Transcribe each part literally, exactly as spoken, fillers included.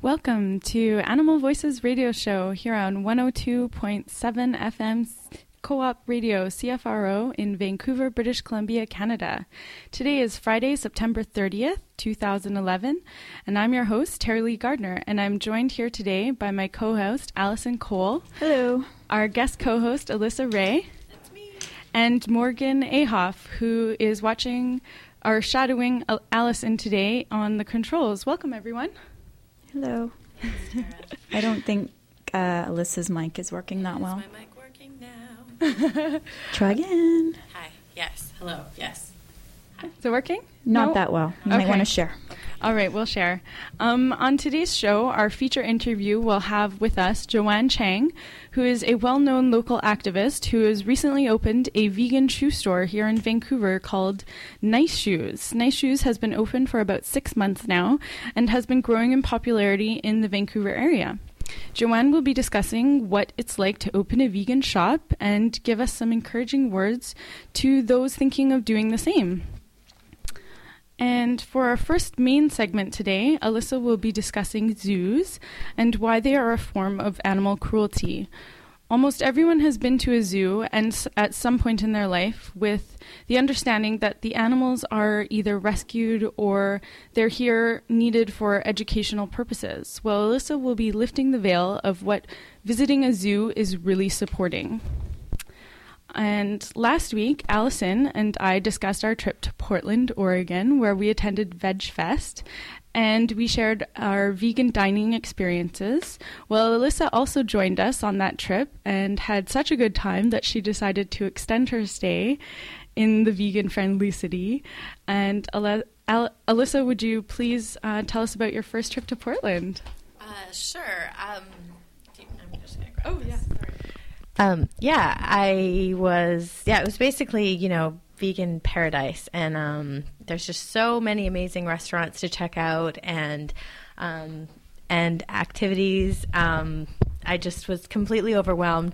Welcome to Animal Voices Radio Show here on one oh two point seven F M Co-op Radio C F R O in Vancouver, British Columbia, Canada. Today is Friday, September thirtieth, two thousand eleven, and I'm your host, Terry Lee Gardner, and I'm joined here today by my co-host, Allison Cole. Hello. Our guest co-host, Alyssa Ray. That's me. And Morgan Ahoff, who is watching or shadowing Allison today on the controls. Welcome, everyone. Hello. I don't think uh, Alyssa's mic is working that Is well. my mic working now? Try again. Hi. Yes. Hello. Yes. Hi. Is it working? Not No? that well. You Okay. might want to share. All right, we'll share. Um, on today's show, our feature interview will have with us Joanne Chang, who is a well-known local activist who has recently opened a vegan shoe store here in Vancouver called Nice Shoes. Nice Shoes has been open for about six months now and has been growing in popularity in the Vancouver area. Joanne will be discussing what it's like to open a vegan shop and give us some encouraging words to those thinking of doing the same. And for our first main segment today, Alyssa will be discussing zoos and why they are a form of animal cruelty. Almost everyone has been to a zoo and s- at some point in their life with the understanding that the animals are either rescued or they're here needed for educational purposes. Well, Alyssa will be lifting the veil of what visiting a zoo is really supporting. And last week, Allison and I discussed our trip to Portland, Oregon, where we attended Veg Fest, and we shared our vegan dining experiences. Well, Alyssa also joined us on that trip and had such a good time that she decided to extend her stay in the vegan-friendly city. And Al- Al- Alyssa, would you please uh, tell us about your first trip to Portland? Uh, sure. Um, do you, I'm just gonna grab Oh, this. yeah. Sorry. Um, yeah, I was, yeah, it was basically, you know, vegan paradise. And um, there's just so many amazing restaurants to check out and um, and activities. Um, I just was completely overwhelmed.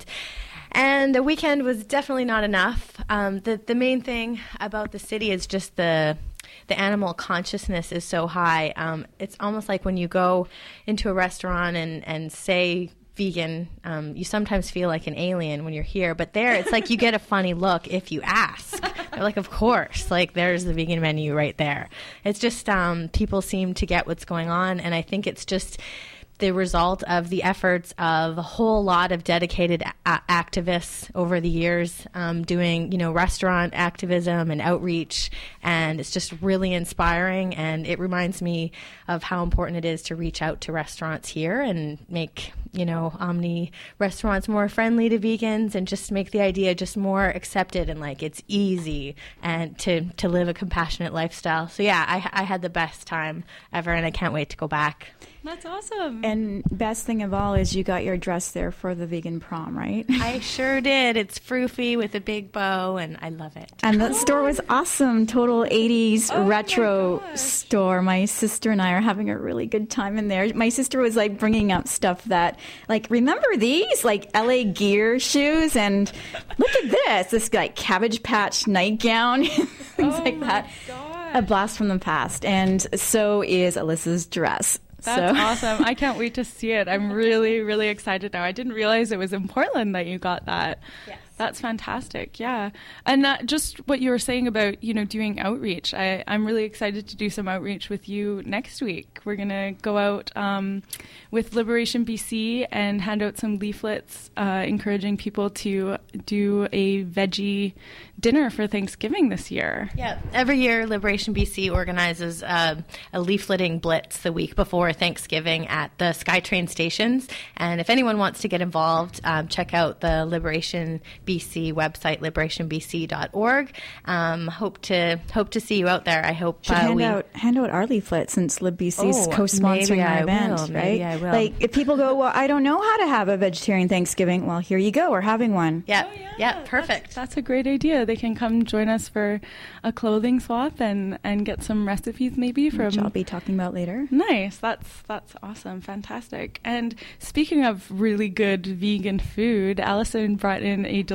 And the weekend was definitely not enough. Um, the, the main thing about the city is just the the animal consciousness is so high. Um, it's almost like when you go into a restaurant and, and say vegan, um, you sometimes feel like an alien when you're here, but there it's like you get a funny look if you ask. They're like, of course, like there's the vegan menu right there. It's just um, people seem to get what's going on, and I think it's just the result of the efforts of a whole lot of dedicated a- activists over the years um, doing, you know, restaurant activism and outreach, and it's just really inspiring, and it reminds me of how important it is to reach out to restaurants here and make, you know, Omni restaurants more friendly to vegans and just make the idea just more accepted and like it's easy and to, to live a compassionate lifestyle. So yeah, I, I had the best time ever, and I can't wait to go back. That's awesome. And best thing of all is you got your dress there for the vegan prom, right? I sure did. It's froofy with a big bow, and I love it. And that store was awesome. Total eighties Oh my retro gosh. store. My sister and I are having a really good time in there. My sister was like bringing up stuff that, like, remember these? Like L A Gear shoes, and look at this. This like Cabbage Patch nightgown, things Oh like my that. gosh. A blast from the past. And so is Alyssa's dress. That's so. awesome. I can't wait to see it. I'm really, really excited now. I didn't realize it was in Portland that you got that. Yes. That's fantastic. Yeah. And uh, just what you were saying about, you know, doing outreach. I, I'm really excited to do some outreach with you next week. We're going to go out um, with Liberation B C and hand out some leaflets uh, encouraging people to do a veggie dinner for Thanksgiving this year. Yeah, every year Liberation B C organizes uh, a leafleting blitz the week before Thanksgiving at the SkyTrain stations. And if anyone wants to get involved, um, check out the Liberation B C website, liberation b c dot org. Um, hope to hope to see you out there. I hope Should uh, hand we out hand out our leaflet since LibBC's Oh, co-sponsoring maybe our I event, will. right? Maybe I will. Like if people go, well, I don't know how to have a vegetarian Thanksgiving. Well, here you go. We're having one. Yeah, Oh, yeah, yeah, perfect. That's, that's a great idea. They can come join us for a clothing swap and, and get some recipes maybe from. Which I'll be talking about later. Nice. That's that's awesome. Fantastic. And speaking of really good vegan food, Allison brought in a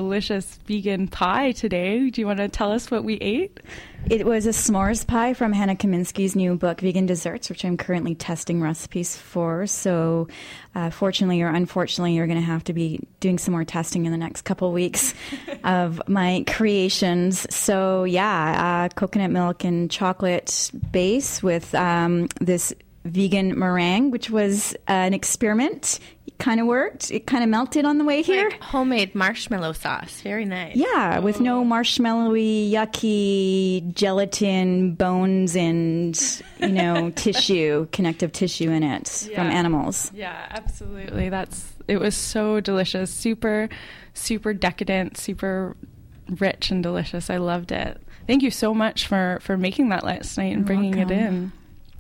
delicious vegan pie today. Do you want to tell us what we ate? It was a s'mores pie from Hannah Kaminsky's new book, Vegan Desserts, which I'm currently testing recipes for. So uh, fortunately or unfortunately, you're going to have to be doing some more testing in the next couple of weeks of my creations. So yeah, uh, coconut milk and chocolate base with um, this vegan meringue, which was uh, an experiment. It kind of worked. It kind of melted on the way here. Like homemade marshmallow sauce. Very nice. Yeah, with no marshmallowy, yucky gelatin bones and, you know, tissue, connective tissue in it Yeah. from animals. Yeah, absolutely. That's it was so delicious. Super, super decadent, super rich and delicious. I loved it. Thank you so much for, for making that last night and You're bringing welcome. it in.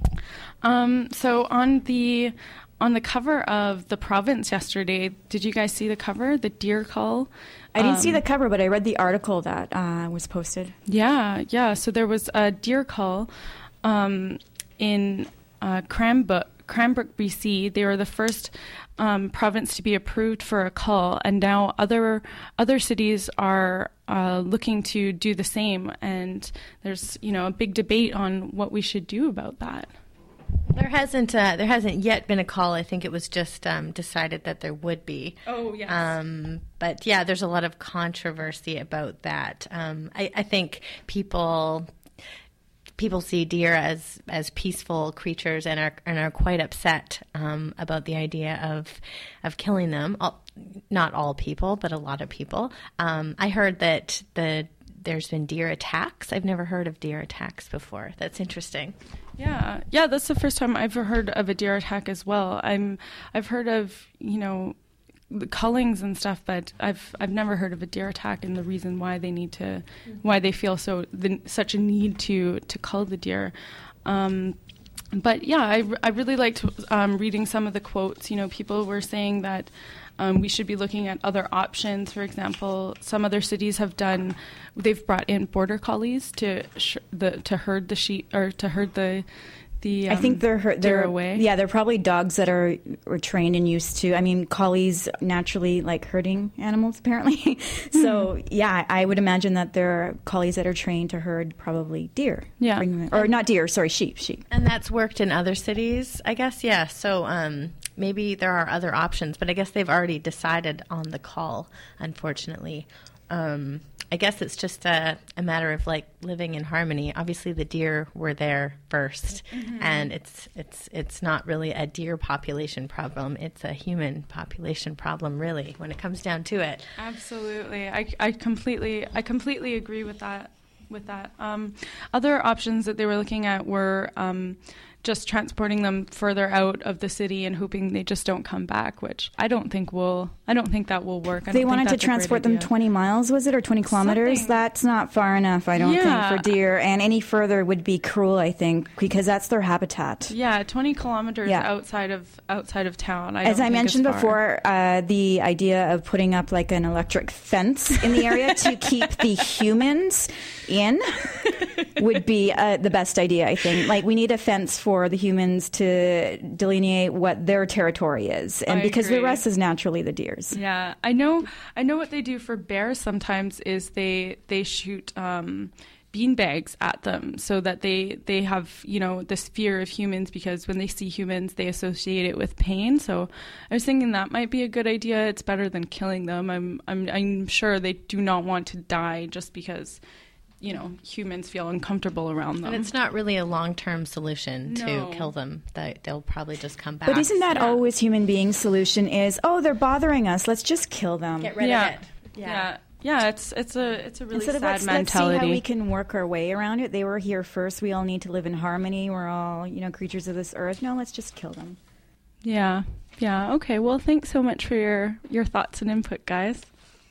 Um, so on the on the cover of The Province yesterday, did you guys see the cover, the deer call? I didn't see Um, the cover, but I read the article that uh, was posted. Yeah, yeah. So there was a deer call um, in uh, Cranbrook, Cranbrook, B C. They were the first um, province to be approved for a call, and now other other cities are uh, looking to do the same. And there's you know a big debate on what we should do about that. There hasn't uh, there hasn't yet been a call. I think it was just um, decided that there would be. Oh yes. Um, but yeah, there's a lot of controversy about that. Um, I, I think people people see deer as as peaceful creatures and are and are quite upset um, about the idea of of killing them. All, not all people, but a lot of people. Um, I heard that the there's been deer attacks. I've never heard of deer attacks before. That's interesting. Yeah, yeah, that's the first time I've heard of a deer attack as well. I'm, I've heard of you know, the cullings and stuff, but I've I've never heard of a deer attack and the reason why they need to, why they feel so the, such a need to to cull the deer. Um, but yeah, I, I really liked um, reading some of the quotes. You know, people were saying that um, we should be looking at other options. For example, some other cities have done, they've brought in border collies to sh- the to herd the sheep or to herd the the. Um, I think they're her- deer they're away. Yeah, they're probably dogs that are, are trained and used to. I mean, collies naturally like herding animals, apparently. So yeah, I would imagine that there are collies that are trained to herd probably deer. Yeah. Bring them- or not deer. Sorry, sheep. Sheep. And that's worked in other cities, I guess. Yeah. So um, maybe there are other options, but I guess they've already decided on the call, unfortunately. Um, I guess it's just a, a matter of like living in harmony. Obviously, the deer were there first, mm-hmm. and it's it's it's not really a deer population problem. It's a human population problem, really, when it comes down to it. Absolutely, I, I completely I completely agree with that. With that, um, other options that they were looking at were um, just transporting them further out of the city and hoping they just don't come back, which I don't think will. I don't think that will work. I They don't wanted think to that's a great transport them idea. twenty miles, was it, or twenty kilometers? Something. That's not far enough, I don't Yeah. think, for deer. And any further would be cruel, I think, because that's their habitat. Yeah, twenty kilometers Yeah. outside of outside of town. I As don't I think mentioned is far. before, uh, the idea of putting up like an electric fence in the area to keep the humans in would be uh, the best idea, I think. Like, we need a fence for the humans to delineate what their territory is, and I because the agree. rest is naturally the deer's. Yeah, I know. I know what they do for bears sometimes is they they shoot um, beanbags at them so that they they have you know this fear of humans because when they see humans they associate it with pain. So I was thinking that might be a good idea. It's better than killing them. I'm I'm I'm sure they do not want to die just because you know humans feel uncomfortable around them. And it's not really a long-term solution No. to kill them. They, they'll probably just come back. But isn't that Yeah. always human beings' solution is, oh, they're bothering us, let's just kill them. Get rid yeah. of it. Yeah. yeah, It's it's a it's a really Instead of sad let's, let's see mentality. how we can work our way around it. They were here first. We all need to live in harmony. We're all, you know, creatures of this earth. No, let's just kill them. Yeah. Yeah. Okay. Well, thanks so much for your, your thoughts and input, guys.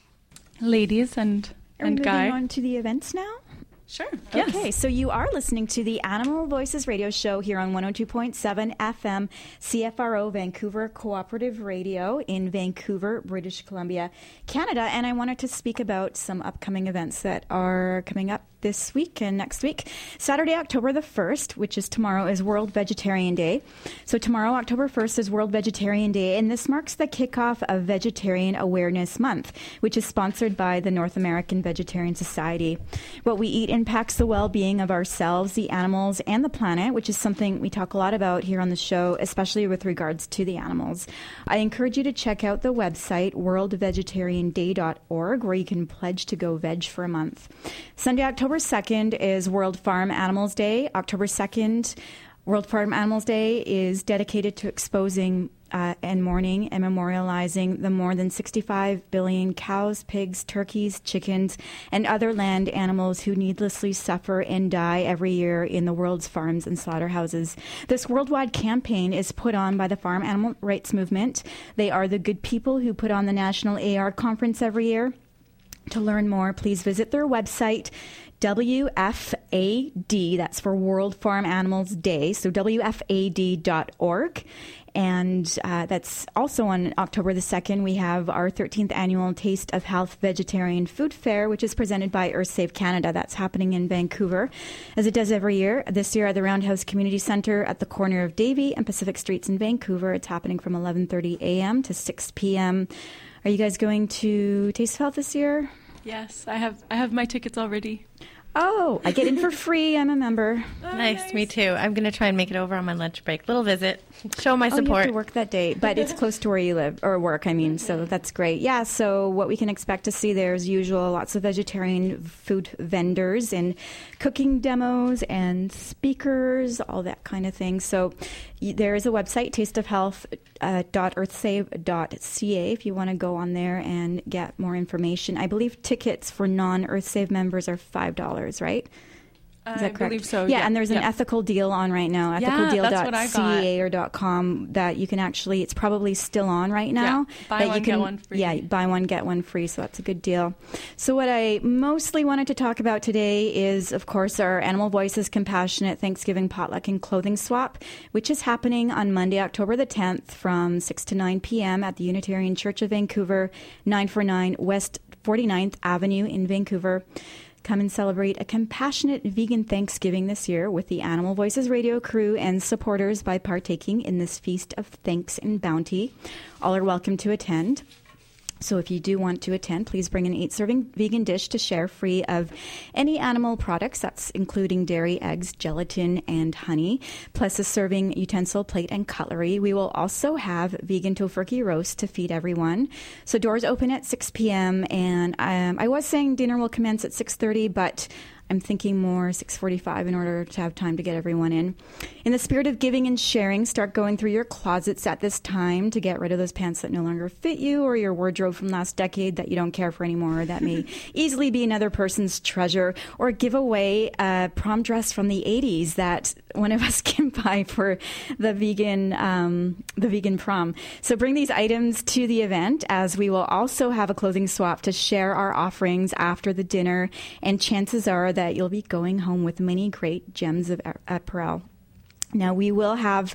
Ladies and, Are we and moving Guy. on to the events now? Sure. Okay, so you are listening to the Animal Voices radio show here on one oh two point seven F M, C F R O Vancouver Cooperative Radio in Vancouver, British Columbia, Canada. And I wanted to speak about some upcoming events that are coming up this week and next week. Saturday, October the first, which is tomorrow, is World Vegetarian Day. So tomorrow, October first, is World Vegetarian Day, and this marks the kickoff of Vegetarian Awareness Month, which is sponsored by the North American Vegetarian Society. What we eat impacts the well-being of ourselves, the animals, and the planet, which is something we talk a lot about here on the show, especially with regards to the animals. I encourage you to check out the website, world vegetarian day dot org, where you can pledge to go veg for a month. Sunday, October second, is World Farm Animals Day. October second, World Farm Animals Day is dedicated to exposing uh, and mourning and memorializing the more than sixty-five billion cows, pigs, turkeys, chickens, and other land animals who needlessly suffer and die every year in the world's farms and slaughterhouses. This worldwide campaign is put on by the Farm Animal Rights Movement. They are the good people who put on the National A R Conference every year. To learn more, please visit their website, W F A D, that's for World Farm Animals Day, so W F A D dot org. And uh, that's also on October the second. We have our thirteenth annual Taste of Health Vegetarian Food Fair, which is presented by EarthSave Canada. That's happening in Vancouver, as it does every year. This year at the Roundhouse Community Centre at the corner of Davie and Pacific Streets in Vancouver. It's happening from eleven thirty a.m. to six p.m. Are you guys going to Taste of Health this year? Yes, I have I have my tickets already. Oh, I get in for free. I'm a member. Oh, nice, nice, me too. I'm going to try and make it over on my lunch break. Little visit, show my oh, support. You have to work that day, but it's close to where you live, or work, I mean, so that's great. Yeah, so what we can expect to see there is usual, lots of vegetarian food vendors and cooking demos and speakers, all that kind of thing. So there is a website, taste of health dot earthsave dot c a, if you want to go on there and get more information. I believe tickets for non-EarthSave members are five dollars, right? Is that I correct? believe so. Yeah, yeah. and there's an yeah. ethical deal on right now, Yeah, ethical deal that's what I dot c a or .com, that you can actually, it's probably still on right now. Yeah, buy that one, you can, get one free. Yeah, buy one, get one free, so that's a good deal. So what I mostly wanted to talk about today is, of course, our Animal Voices Compassionate Thanksgiving Potluck and Clothing Swap, which is happening on Monday, October the tenth from six to nine p.m. at the Unitarian Church of Vancouver, nine forty-nine West forty-ninth Avenue in Vancouver. Come and celebrate a compassionate vegan Thanksgiving this year with the Animal Voices radio crew and supporters by partaking in this feast of thanks and bounty. All are welcome to attend. So if you do want to attend, please bring an eight-serving vegan dish to share free of any animal products. That's including dairy, eggs, gelatin, and honey, plus a serving utensil, plate, and cutlery. We will also have vegan tofurkey roast to feed everyone. So doors open at six p.m., and um, I was saying dinner will commence at six thirty, but I'm thinking more six forty-five in order to have time to get everyone in. In the spirit of giving and sharing, start going through your closets at this time to get rid of those pants that no longer fit you, or your wardrobe from last decade that you don't care for anymore, that may easily be another person's treasure, or give away a prom dress from the eighties that one of us can buy for the vegan um, the vegan prom. So bring these items to the event, as we will also have a clothing swap to share our offerings after the dinner, and chances are that that you'll be going home with many great gems of apparel. Now, we will have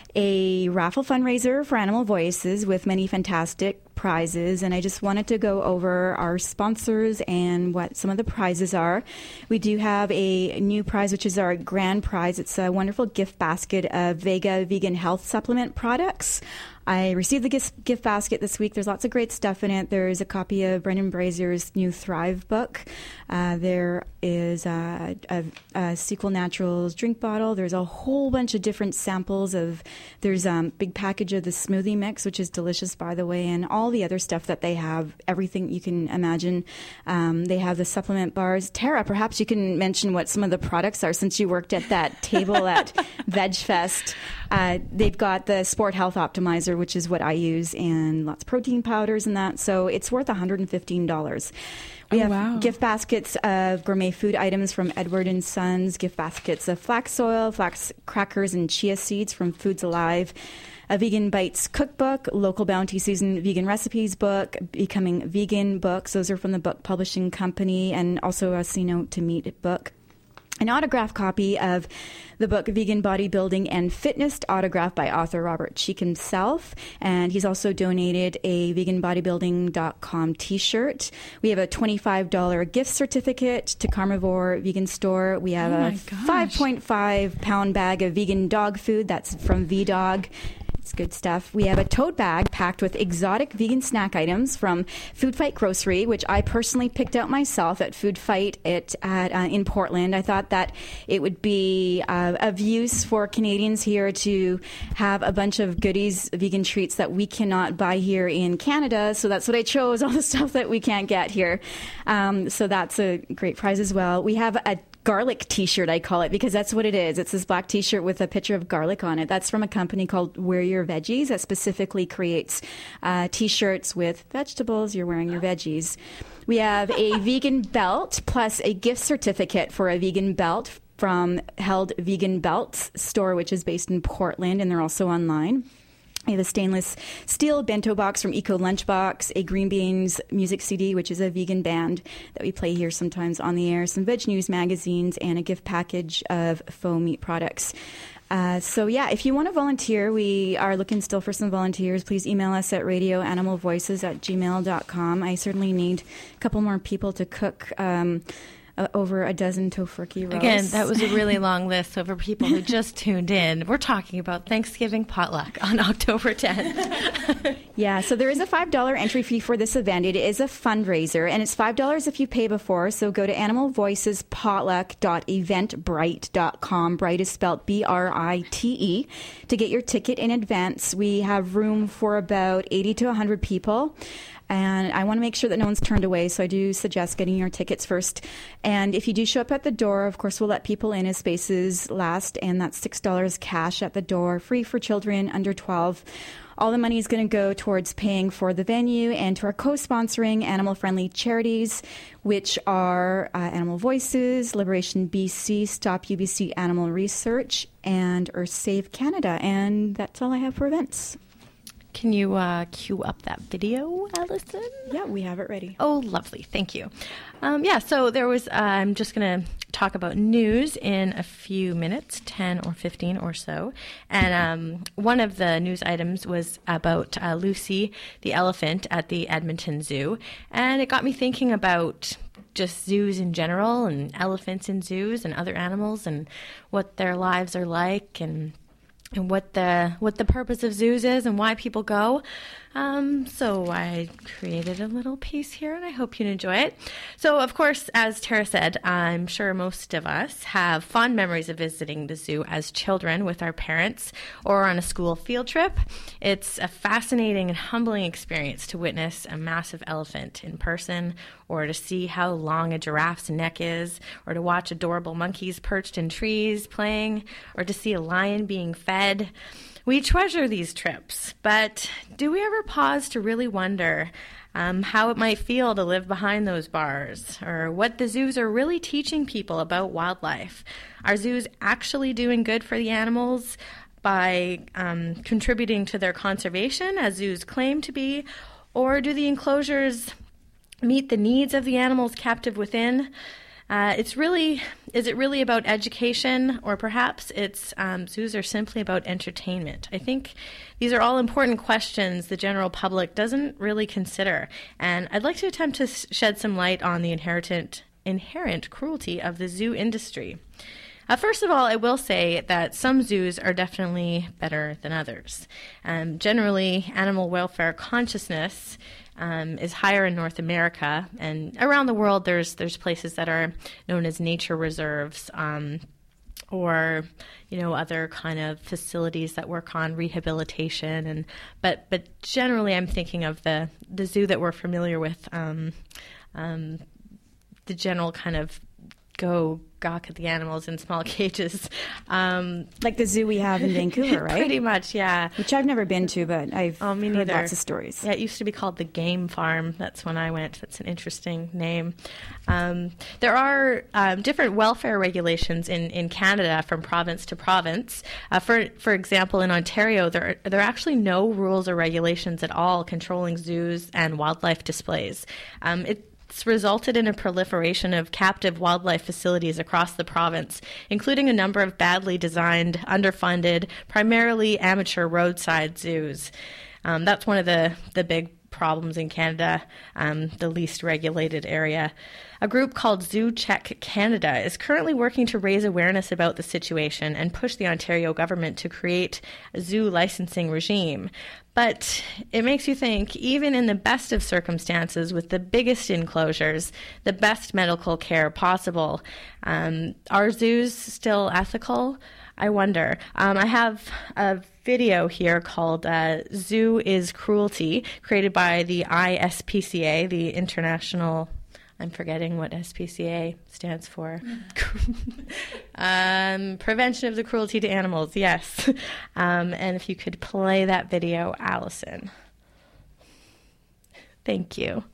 a raffle fundraiser for Animal Voices with many fantastic prizes, and I just wanted to go over our sponsors and what some of the prizes are. We do have a new prize, which is our grand prize. It's a wonderful gift basket of Vega vegan health supplement products. I received the gift, gift basket this week. There's lots of great stuff in it. There's a copy of Brendan Brazier's new Thrive book. Uh, there is a, a, a Sequel Naturals drink bottle. There's a whole bunch of different samples of, there's a um, big package of the smoothie mix, which is delicious, by the way, and all the other stuff that they have, everything you can imagine. Um, they have the supplement bars. Tara, perhaps you can mention what some of the products are, since you worked at that table at VegFest. Uh, they've got the Sport Health Optimizer, which is what I use, and lots of protein powders and that. So it's worth one hundred fifteen dollars. We oh, have wow. gift baskets of gourmet food items from Edward and Sons, gift baskets of flax oil, flax crackers, and chia seeds from Foods Alive, a Vegan Bites cookbook, Local Bounty Season Vegan Recipes book, Becoming Vegan books. Those are from the Book Publishing Company, and also a See Note to Meat book. an autographed copy of the book Vegan Bodybuilding and Fitness, autographed by author Robert Cheek himself. And he's also donated a vegan bodybuilding dot com t-shirt. We have a twenty-five dollars gift certificate to Carnivore Vegan Store. We have oh a five point five pound bag of vegan dog food. That's from V-Dog. It's good stuff. We have a tote bag packed with exotic vegan snack items from Food Fight Grocery, which I personally picked out myself at Food Fight at, at uh, in Portland. I thought that it would be uh, of use for Canadians here to have a bunch of goodies, vegan treats that we cannot buy here in Canada. So that's what I chose, all the stuff that we can't get here. Um, so that's a great prize as well. We have a garlic t-shirt, I call it, because that's what it is. It's this black t-shirt with a picture of garlic on it. That's from a company called Wear Your Veggies that specifically creates uh, t-shirts with vegetables. You're wearing your veggies. We have a vegan belt plus a gift certificate for a vegan belt from Held Vegan Belts store, which is based in Portland, and they're also online. I have a stainless steel bento box from Eco Lunchbox, a Green Beans music C D, which is a vegan band that we play here sometimes on the air, some Veg News magazines, and a gift package of faux meat products. Uh, so, yeah, if you want to volunteer, we are looking still for some volunteers. Please email us at radio animal voices at gmail dot com. I certainly need a couple more people to cook um Uh, over a dozen tofurkey roasts. Again, that was a really long list. So for people who just tuned in, we're talking about Thanksgiving potluck on October tenth. Yeah, so there is a five dollars entry fee for this event. It is a fundraiser, and it's five dollars if you pay before. So go to animal voices potluck dot eventbrite dot com. Bright is spelled B R I T E to get your ticket in advance. We have room for about eighty to one hundred people. And I want to make sure that no one's turned away, so I do suggest getting your tickets first. And if you do show up at the door, of course, we'll let people in as spaces last, and that's six dollars cash at the door, free for children under twelve. All the money is going to go towards paying for the venue and to our co-sponsoring animal-friendly charities, which are uh, Animal Voices, Liberation B C, Stop U B C Animal Research, and Earth Save Canada. And that's all I have for events. Can you uh, cue up that video, Allison? Yeah, we have it ready. Oh, lovely. Thank you. Um, yeah, so there was, uh, I'm just going to talk about news in a few minutes, ten or fifteen or so. And um, one of the news items was about uh, Lucy, the elephant at the Edmonton Zoo. And it got me thinking about just zoos in general and elephants in zoos and other animals and what their lives are like and and what the what the purpose of zoos is and why people go. Um, so I created a little piece here, and I hope you enjoy it. So, of course, as Tara said, I'm sure most of us have fond memories of visiting the zoo as children with our parents or on a school field trip. It's a fascinating and humbling experience to witness a massive elephant in person, or to see how long a giraffe's neck is, or to watch adorable monkeys perched in trees playing, or to see a lion being fed. We treasure these trips, but do we ever pause to really wonder um, how it might feel to live behind those bars, or what the zoos are really teaching people about wildlife? Are zoos actually doing good for the animals by um, contributing to their conservation, as zoos claim to be, or do the enclosures meet the needs of the animals captive within? Uh, it's really, is it really about education, or perhaps it's um, zoos are simply about entertainment? I think these are all important questions the general public doesn't really consider, and I'd like to attempt to shed some light on the inherent, inherent cruelty of the zoo industry. Uh, first of all, I will say that some zoos are definitely better than others. Um, generally, animal welfare consciousness Um, is higher in North America, and around the world there's there's places that are known as nature reserves, um, or you know other kind of facilities that work on rehabilitation. And but but generally, I'm thinking of the the zoo that we're familiar with, um, um, the general kind of go gawk at the animals in small cages. Um, like the zoo we have in Vancouver, right? Pretty much, yeah. Which I've never been to, but I've oh, me heard neither. lots of stories. Yeah, it used to be called the Game Farm. That's when I went. That's an interesting name. Um, there are um, different welfare regulations in, in Canada from province to province. Uh, for for example, in Ontario, there are, there are actually no rules or regulations at all controlling zoos and wildlife displays. Um, it It's resulted in a proliferation of captive wildlife facilities across the province, including a number of badly designed, underfunded, primarily amateur roadside zoos. Um, that's one of the, the big problems in Canada, um, the least regulated area. A group called Zoo Check Canada is currently working to raise awareness about the situation and push the Ontario government to create a zoo licensing regime. But it makes you think, even in the best of circumstances, with the biggest enclosures, the best medical care possible, um, are zoos still ethical? I wonder. Um, I have a video here called uh, Zoo is Cruelty, created by the I S P C A, the International... I'm forgetting what S P C A stands for. um, Prevention of the Cruelty to Animals, yes. Um, and if you could play that video, Allison. Thank you.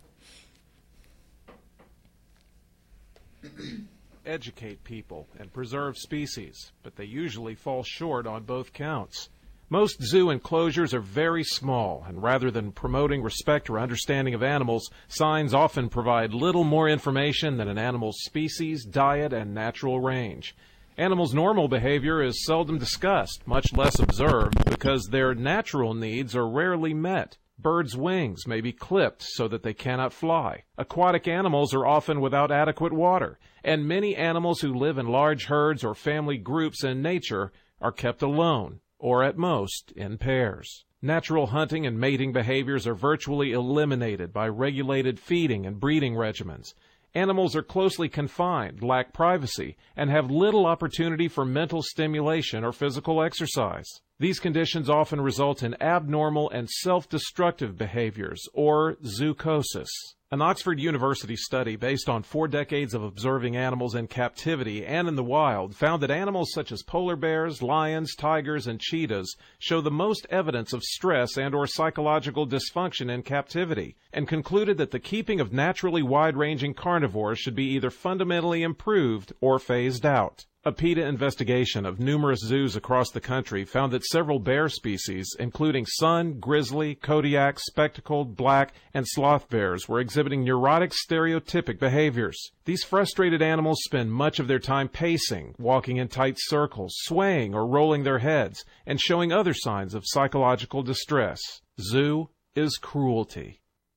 Educate people and preserve species, but they usually fall short on both counts. Most zoo enclosures are very small, and rather than promoting respect or understanding of animals, signs often provide little more information than an animal's species, diet, and natural range. Animals' normal behavior is seldom discussed, much less observed, because their natural needs are rarely met. Birds' wings may be clipped so that they cannot fly. Aquatic animals are often without adequate water, and many animals who live in large herds or family groups in nature are kept alone, or at most in pairs. Natural hunting and mating behaviors are virtually eliminated by regulated feeding and breeding regimens. Animals are closely confined, lack privacy, and have little opportunity for mental stimulation or physical exercise. These conditions often result in abnormal and self-destructive behaviors, or zoochosis. An Oxford University study based on four decades of observing animals in captivity and in the wild found that animals such as polar bears, lions, tigers, and cheetahs show the most evidence of stress and or psychological dysfunction in captivity, and concluded that the keeping of naturally wide-ranging carnivores should be either fundamentally improved or phased out. A PETA investigation of numerous zoos across the country found that several bear species, including sun, grizzly, Kodiak, spectacled, black, and sloth bears, were exhibiting neurotic stereotypic behaviors. These frustrated animals spend much of their time pacing, walking in tight circles, swaying or rolling their heads, and showing other signs of psychological distress. Zoo is cruelty.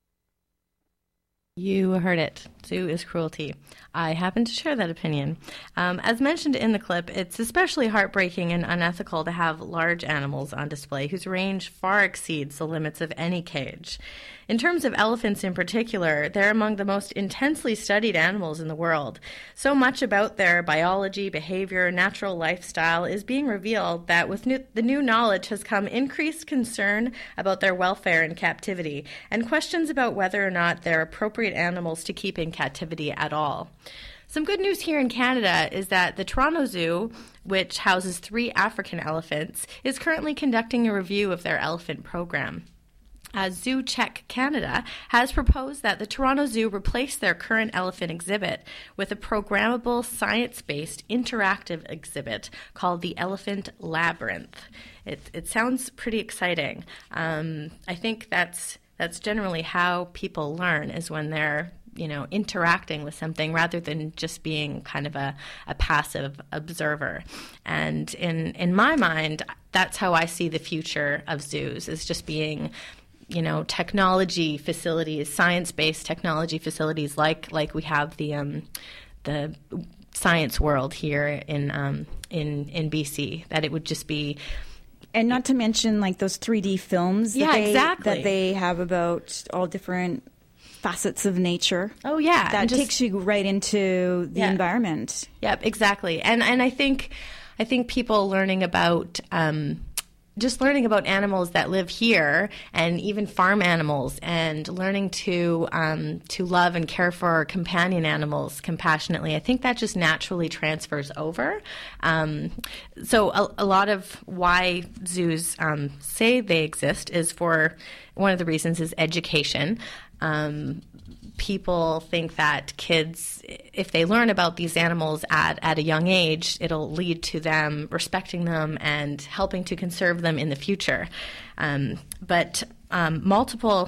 You heard it. Zoo is cruelty. I happen to share that opinion. Um, as mentioned in the clip, it's especially heartbreaking and unethical to have large animals on display whose range far exceeds the limits of any cage. In terms of elephants in particular, they're among the most intensely studied animals in the world. So much about their biology, behavior, natural lifestyle is being revealed that with new, the new knowledge has come increased concern about their welfare in captivity and questions about whether or not they're appropriate animals to keep in captivity at all. Some good news here in Canada is that the Toronto Zoo, which houses three African elephants, is currently conducting a review of their elephant program. Uh, Zoo Check Canada has proposed that the Toronto Zoo replace their current elephant exhibit with a programmable, science-based, interactive exhibit called the Elephant Labyrinth. It, it sounds pretty exciting. Um, I think that's that's generally how people learn, is when they're you know, interacting with something rather than just being kind of a, a passive observer. And in in my mind, that's how I see the future of zoos, is just being, you know, technology facilities, science-based technology facilities, like like we have the um, the Science World here in um, in in B C. That it would just be. And not to mention, like, those three D films that, yeah, they, exactly. that they have about all different facets of nature. Oh, yeah. That just, takes you right into the yeah. environment. Yep, exactly. And and I think I think people learning about um, just learning about animals that live here, and even farm animals, and learning to um, to love and care for companion animals compassionately, I think that just naturally transfers over. Um, so a, a lot of why zoos um, say they exist is for, one of the reasons is education. Um, people think that kids, if they learn about these animals at, at a young age, it'll lead to them respecting them and helping to conserve them in the future. Um, but um, multiple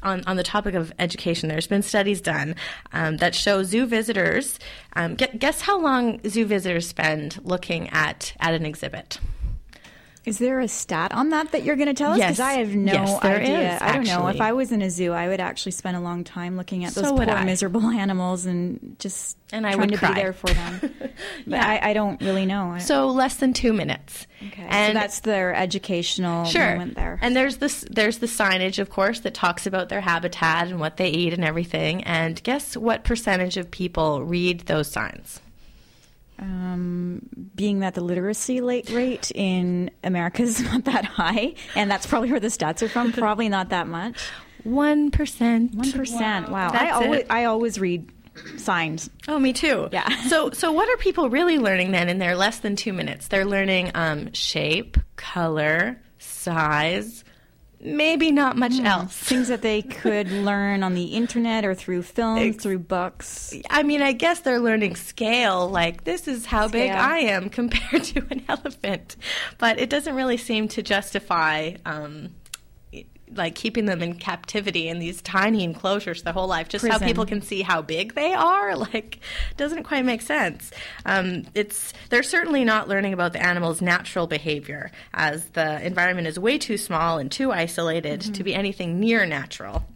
on, on the topic of education, there's been studies done um, that show zoo visitors, um, gu- guess how long zoo visitors spend looking at, at an exhibit? Is there a stat on that that you're going to tell us? Yes. Because I have no Yes, there idea. is, I don't know. actually. If I was in a zoo, I would actually spend a long time looking at those So would poor, I. miserable animals and just And I trying would to cry. be there for them. But Yeah. I, I don't really know. I- So less than two minutes. okay, And so that's their educational Sure. moment there. And there's this there's the signage, of course, that talks about their habitat and what they eat and everything. And guess what percentage of people read those signs? Um, being that the literacy rate rate in America is not that high, and that's probably where the stats are from, probably not that much. One percent. One percent. Wow. I That's always it. I always read signs. Oh, me too. Yeah. So, so what are people really learning then in their less than two minutes? They're learning um, shape, color, size, maybe not much else. Things that they could learn on the internet or through films, Ex- through books. I mean, I guess they're learning scale, like this is how big Scale. I am compared to an elephant. But it doesn't really seem to justify um, like keeping them in captivity in these tiny enclosures their whole life, just Prison. how people can see how big they are. Like, doesn't quite make sense. Um, it's they're certainly not learning about the animal's natural behavior, as the environment is way too small and too isolated Mm-hmm. to be anything near natural.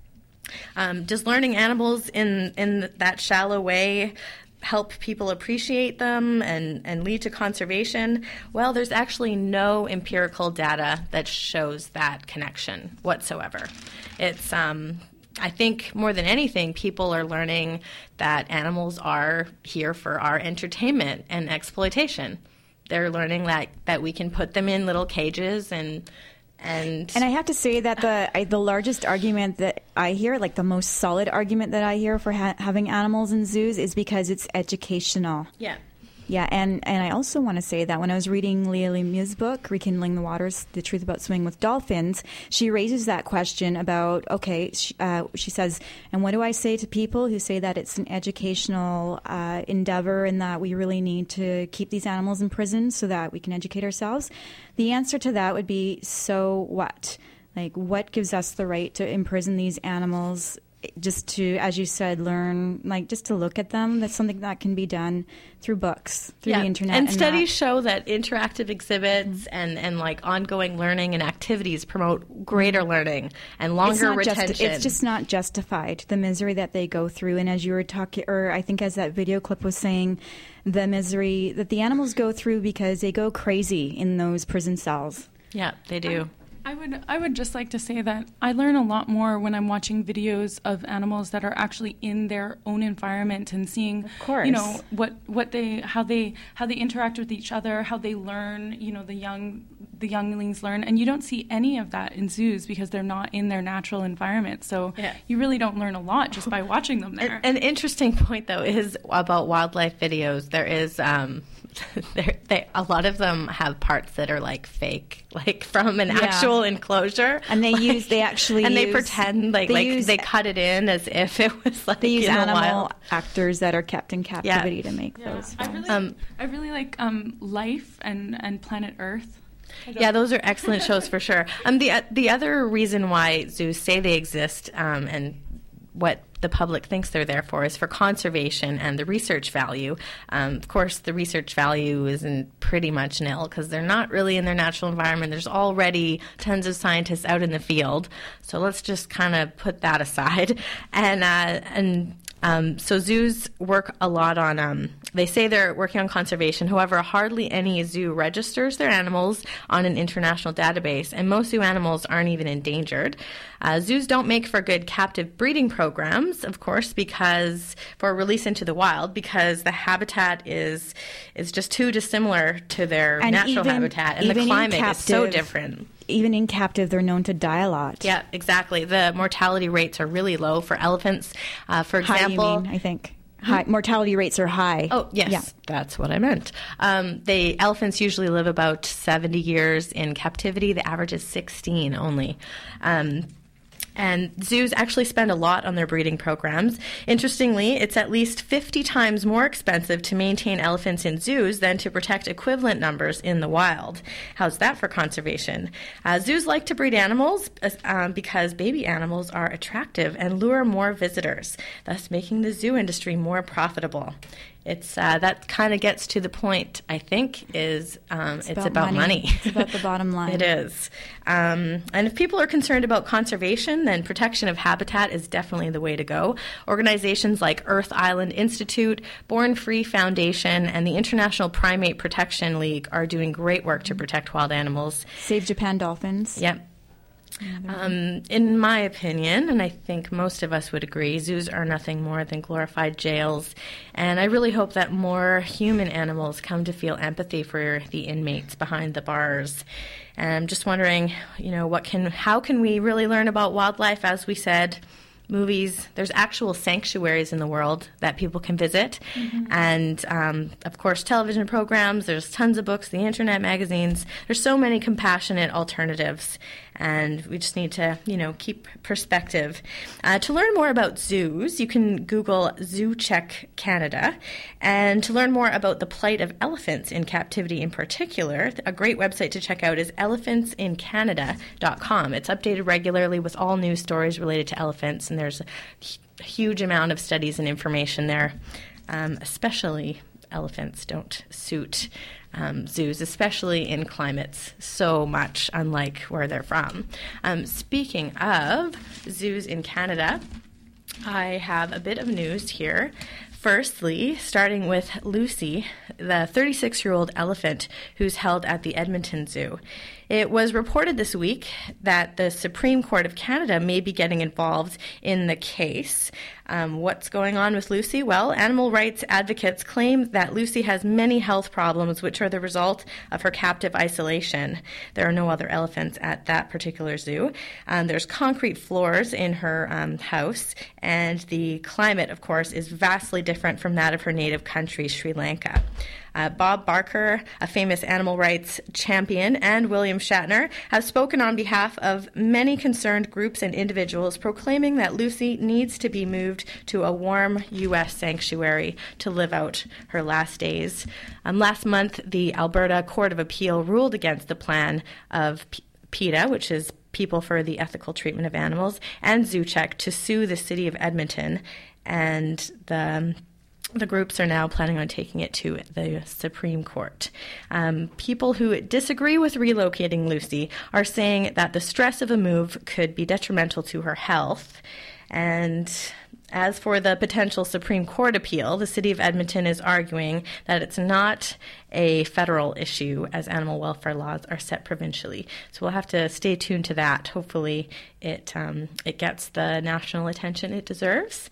Um, does learning animals in in that shallow way help people appreciate them and, and lead to conservation? Well, there's actually no empirical data that shows that connection whatsoever. It's, um, I think, more than anything, people are learning that animals are here for our entertainment and exploitation. They're learning that, that we can put them in little cages and And And I have to say that the I, the largest argument that I hear, like the most solid argument that I hear for ha- having animals in zoos, is because it's educational. yeah. Yeah, and, and I also want to say that when I was reading Leah Lemieux's book, Rekindling the Waters, The Truth About Swimming with Dolphins, she raises that question about, okay, she, uh, she says, and what do I say to people who say that it's an educational uh, endeavor and that we really need to keep these animals in prison so that we can educate ourselves? The answer to that would be, so what? Like, what gives us the right to imprison these animals? Just to, as you said, learn, like just to look at them. That's something that can be done through books, through Yeah. the internet. And, and studies that. show that interactive exhibits Mm-hmm. and, and like ongoing learning and activities promote greater learning and longer it's not retention. Just, it's just not justified, the misery that they go through. And as you were talking, or I think as that video clip was saying, the misery that the animals go through because they go crazy in those prison cells. Yeah, they do. I would I would just like to say that I learn a lot more when I'm watching videos of animals that are actually in their own environment and seeing, Of course. you know, what what they how they how they interact with each other, how they learn, you know, the young the younglings learn, and you don't see any of that in zoos because they're not in their natural environment. So Yeah. you really don't learn a lot just by watching them there. An, an interesting point, though, is about wildlife videos. There is, um, there, they, a lot of them have parts that are like fake, like from an Yeah. actual enclosure, And they Like- use- they actually and they use- pretend like they like use- they cut it in as if it was like They use in the animal wild. actors that are kept in captivity to make Yeah. those I films. really, Um, I really like um, Life and, and Planet Earth. I don't- Yeah, those are excellent shows for sure. Um, the the other reason why zoos say they exist, um, and what the public thinks they're there for, is for conservation and the research value. Um, of course, the research value isn't pretty much nil because they're not really in their natural environment. There's already tons of scientists out in the field, so let's just kind of put that aside. And uh, and um, so zoos work a lot on, um, they say they're working on conservation. However, hardly any zoo registers their animals on an international database, and most zoo animals aren't even endangered. Uh, zoos don't make for good captive breeding programs, of course, because for release into the wild, because the habitat is is just too dissimilar to their And natural even- habitat, and the even in climate is so captive- different. Even in captive, they're known to die a lot. Yeah, exactly. The mortality rates are really low for elephants. Uh, for High, example, you mean, I think. High, mortality rates are high. Oh, yes, Yeah. that's what I meant. Um, they elephants usually live about seventy years in captivity. The average is sixteen only. Um, And zoos actually spend a lot on their breeding programs. Interestingly, it's at least fifty times more expensive to maintain elephants in zoos than to protect equivalent numbers in the wild. How's that for conservation? Uh, zoos like to breed animals um, because baby animals are attractive and lure more visitors, thus making the zoo industry more profitable. It's uh, that kind of gets to the point, I think, is um, it's, it's about, about money. money. It's about the bottom line. It is. Um, and if people are concerned about conservation, then protection of habitat is definitely the way to go. Organizations like Earth Island Institute, Born Free Foundation, and the International Primate Protection League are doing great work to protect wild animals. Save Japan Dolphins. Yep. Um, in my opinion, and I think most of us would agree, zoos are nothing more than glorified jails, and I really hope that more human animals come to feel empathy for the inmates behind the bars. And I'm just wondering, you know, what can, how can we really learn about wildlife? As we said, movies, there's actual sanctuaries in the world that people can visit. Mm-hmm. And, um, of course, television programs, there's tons of books, the internet, magazines. There's so many compassionate alternatives. And we just need to, you know, keep perspective. Uh, to learn more about zoos, you can Google Zoo Check Canada. And to learn more about the plight of elephants in captivity in particular, a great website to check out is elephants in canada dot com. It's updated regularly with all news stories related to elephants, and there's a huge amount of studies and information there, um, especially elephants don't suit um, zoos, especially in climates so much unlike where they're from. Um, speaking of zoos in Canada, I have a bit of news here. Firstly, starting with Lucy, the thirty-six-year-old elephant who's held at the Edmonton Zoo. It was reported this week that the Supreme Court of Canada may be getting involved in the case. Um, what's going on with Lucy? Well, animal rights advocates claim that Lucy has many health problems which are the result of her captive isolation. There are no other elephants at that particular zoo. Um, there's concrete floors in her um, house, and the climate, of course, is vastly different from that of her native country, Sri Lanka. Uh, Bob Barker, a famous animal rights champion, and William Shatner have spoken on behalf of many concerned groups and individuals, proclaiming that Lucy needs to be moved to a warm U S sanctuary to live out her last days. Um, last month, the Alberta Court of Appeal ruled against the plan of P- PETA, which is People for the Ethical Treatment of Animals, and ZooCheck to sue the city of Edmonton, and the The groups are now planning on taking it to the Supreme Court. Um, people who disagree with relocating Lucy are saying that the stress of a move could be detrimental to her health. And as for the potential Supreme Court appeal, the city of Edmonton is arguing that it's not a federal issue, as animal welfare laws are set provincially. So we'll have to stay tuned to that. Hopefully it um, it gets the national attention it deserves.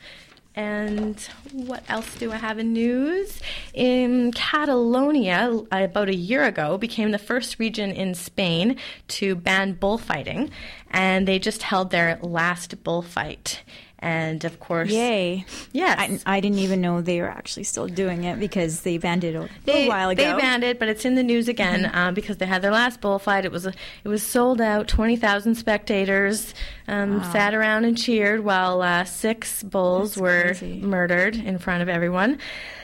And what else do I have in news? In Catalonia, about a year ago, became the first region in Spain to ban bullfighting, and they just held their last bullfight. And of course, yay! Yes, I, I didn't even know they were actually still doing it because they banned it a they, little while ago. They banned it, but it's in the news again mm-hmm. um, because they had their last bullfight. It was a, it was sold out. Twenty thousand spectators um, wow. sat around and cheered while uh, six bulls That's were crazy. murdered in front of everyone.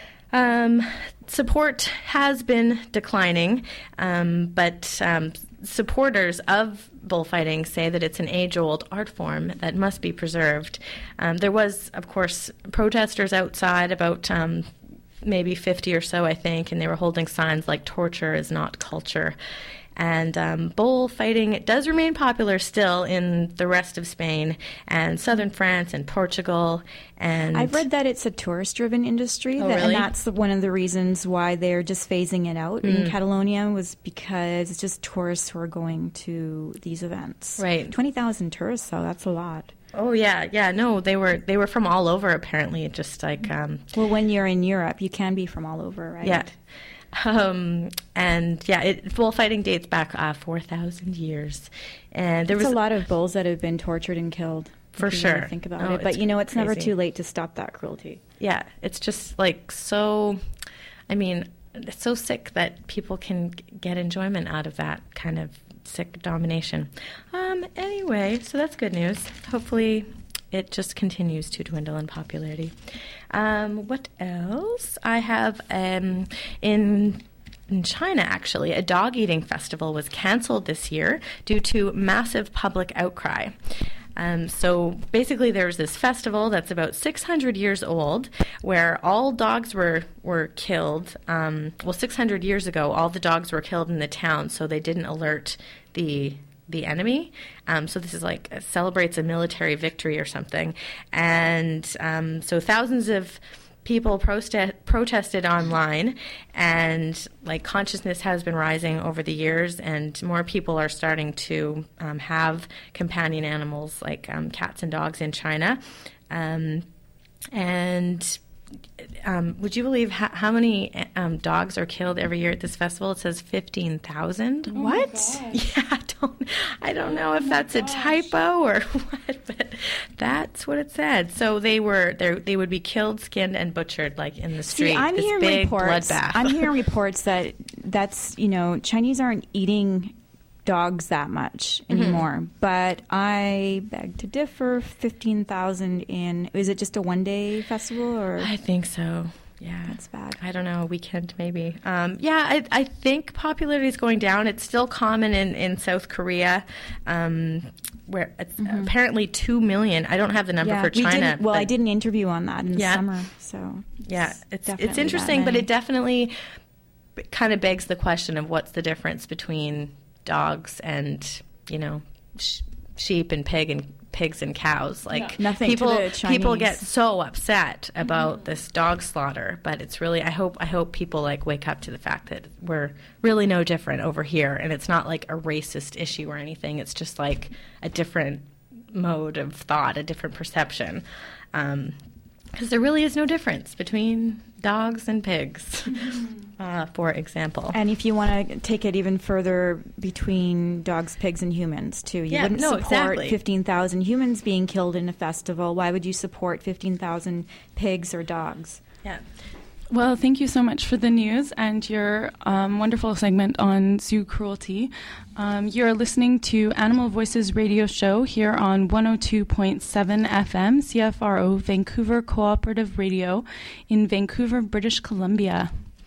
Um, support has been declining, um, but um, supporters of bullfighting say that it's an age-old art form that must be preserved. Um, there was, of course, protesters outside, about um, maybe fifty or so, I think, and they were holding signs like "Torture is not culture." And um, bullfighting does remain popular still in the rest of Spain and southern France and Portugal. And I've read that it's a tourist-driven industry, oh, that, really? and that's the, one of the reasons why they're just phasing it out mm. in Catalonia, was because it's just tourists who are going to these events. Right, twenty thousand tourists, though, that's a lot. Oh yeah, yeah. No, they were they were from all over apparently. Just like um, well, when you're in Europe, you can be from all over, right? Yeah. Um, and yeah, it, bullfighting dates back uh, four thousand years, and there There's was a lot of bulls that have been tortured and killed. For if you sure, really think about oh, it, but you know, it's crazy. never too late to stop that cruelty. Yeah, it's just like so. I mean, it's so sick that people can get enjoyment out of that kind of Sikh domination. Um, anyway, so that's good news. Hopefully it just continues to dwindle in popularity. Um, what else? I have um, in in China, actually, a dog-eating festival was canceled this year due to massive public outcry. Um, so basically there was this festival that's about six hundred years old where all dogs were, were killed. Um, well, six hundred years ago, all the dogs were killed in the town, so they didn't alert the the enemy. Um, so this is like uh, celebrates a military victory or something. And um, so thousands of people proste- protested online, and like consciousness has been rising over the years, and more people are starting to um, have companion animals like um, cats and dogs in China. Um, and Um, would you believe how, how many um, dogs are killed every year at this festival? It says fifteen thousand. Oh what? Yeah, I don't, I don't know if oh that's gosh. a typo or what, but that's what it said. So they were they they would be killed, skinned, and butchered like in the street. See, I'm this hearing big reports. bloodbath. I'm hearing reports that that's you know Chinese aren't eating dogs that much anymore, mm-hmm. but I beg to differ. Fifteen thousand in is it just a one day festival or? I think so. Yeah, that's bad. I don't know, a weekend maybe. Um, yeah, I, I think popularity is going down. It's still common in in South Korea, um, where it's mm-hmm. apparently two million. I don't have the number yeah, for China. Well, I did an interview on that in the yeah. summer, so yeah, it's it's, it's interesting, but it definitely kind of begs the question of what's the difference between dogs and, you know, sh- sheep and pig and pigs and cows. Like no, nothing people, to the Chinese. People get so upset about mm-hmm. this dog slaughter, but it's really. I hope. I hope people like wake up to the fact that we're really no different over here, and it's not like a racist issue or anything. It's just like a different mode of thought, a different perception, because um, there really is no difference between dogs and pigs, uh, for example. And if you want to take it even further between dogs, pigs, and humans, too. You yeah, wouldn't no, support exactly. fifteen thousand humans being killed in a festival. Why would you support fifteen thousand pigs or dogs? Yeah. Well, thank you so much for the news and your um, wonderful segment on zoo cruelty. Um, you're listening to Animal Voices radio show here on one oh two point seven F M, C F R O, Vancouver Cooperative Radio in Vancouver, British Columbia.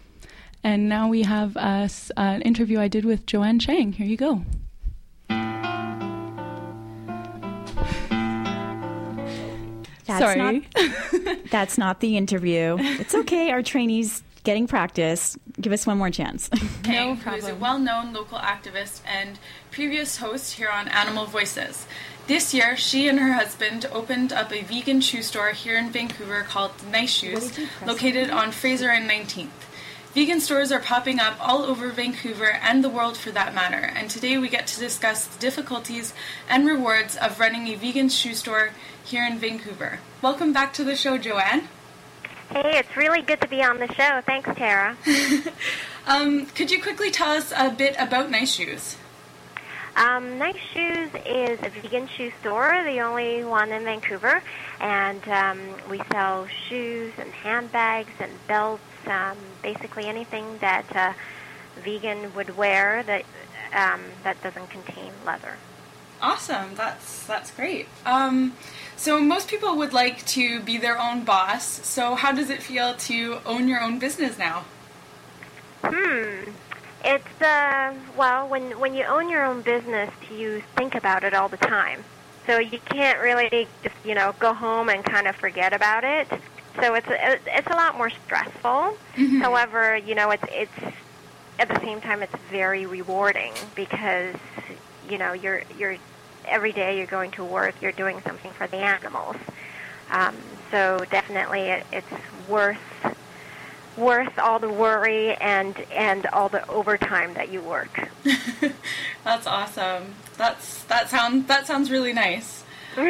And now we have uh, an interview I did with Joanne Chang. Here you go. That's Sorry. Not, that's not the interview. It's okay. Our trainee's getting practice. Give us one more chance. No problem. Who is a well-known local activist and previous host here on Animal Voices. This year, she and her husband opened up a vegan shoe store here in Vancouver called Nice Shoes, located on Fraser and nineteenth. Vegan stores are popping up all over Vancouver and the world for that matter, and today we get to discuss the difficulties and rewards of running a vegan shoe store here in Vancouver. Welcome back to the show, Joanne. Hey, it's really good to be on the show. Thanks, Tara. um, could you quickly tell us a bit about Nice Shoes? Um, Nice Shoes is a vegan shoe store, the only one in Vancouver, and um, we sell shoes and handbags and belts, um, basically anything that uh, vegan would wear that um, that doesn't contain leather. Awesome, that's that's great. Um, so most people would like to be their own boss. So how does it feel to own your own business now? Hmm. It's, uh, well, when when you own your own business, you think about it all the time. So you can't really just, you know, go home and kind of forget about it. So it's a, it's a lot more stressful. Mm-hmm. However, you know, it's it's at the same time it's very rewarding because, you know, you're you're every day you're going to work, you're doing something for the animals. Um, so definitely it, it's worth worth all the worry and and all the overtime that you work. That's awesome. That's that sound that sounds really nice.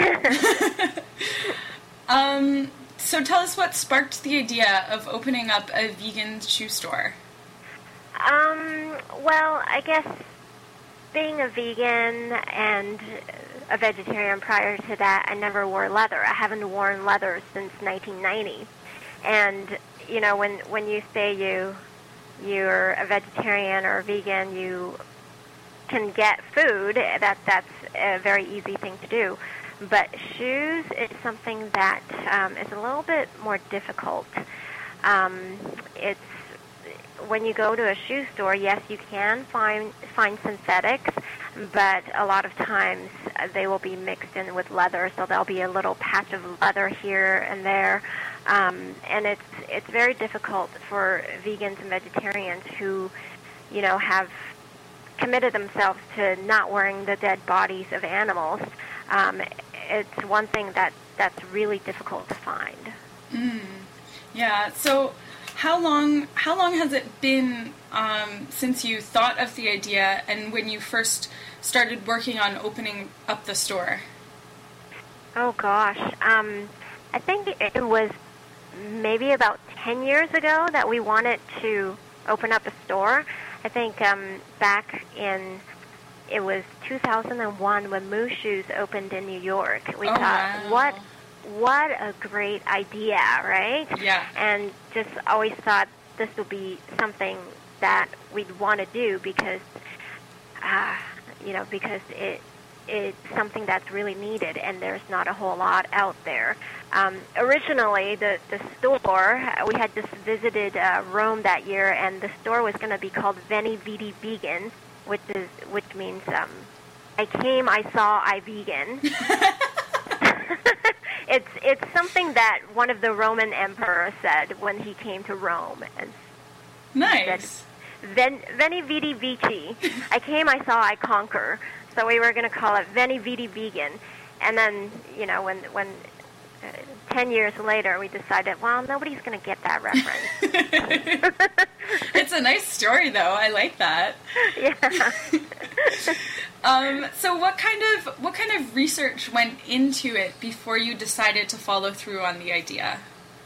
um, so tell us what sparked the idea of opening up a vegan shoe store. Um, well, I guess being a vegan and a vegetarian prior to that, I never wore leather. I haven't worn leather since nineteen ninety. And you know, when when you say you you're a vegetarian or a vegan, you can get food, that that's a very easy thing to do. But shoes is something that um, is a little bit more difficult. Um, it's when you go to a shoe store, yes, you can find find synthetics, but a lot of times uh, they will be mixed in with leather, so there'll be a little patch of leather here and there, um, and it's it's very difficult for vegans and vegetarians who, you know, have committed themselves to not wearing the dead bodies of animals. Um, it's one thing that that's really difficult to find. Mm. Yeah. So, how long how long has it been um, since you thought of the idea, and when you first started working on opening up the store? Oh gosh, um, I think it was maybe about ten years ago that we wanted to open up a store. I think um, back in it was two thousand one when Moo Shoes opened in New York. We oh, thought, wow. what what a great idea, right? Yeah. And just always thought this would be something that we'd want to do because, uh, you know, because it it's something that's really needed, and there's not a whole lot out there. Um, originally, the, the store, we had just visited uh, Rome that year, and the store was going to be called Veni Vidi Vegan, which is which means um, I came, I saw, I vegan. it's it's something that one of the Roman emperors said when he came to Rome. And nice. Ven, Veni Vidi Vici. I came, I saw, I conquer. So we were going to call it Veni Vidi Vegan. And then, you know, when when uh, ten years later, we decided, well, nobody's going to get that reference. It's a nice story, though. I like that. Yeah. um, so what kind of what kind of research went into it before you decided to follow through on the idea?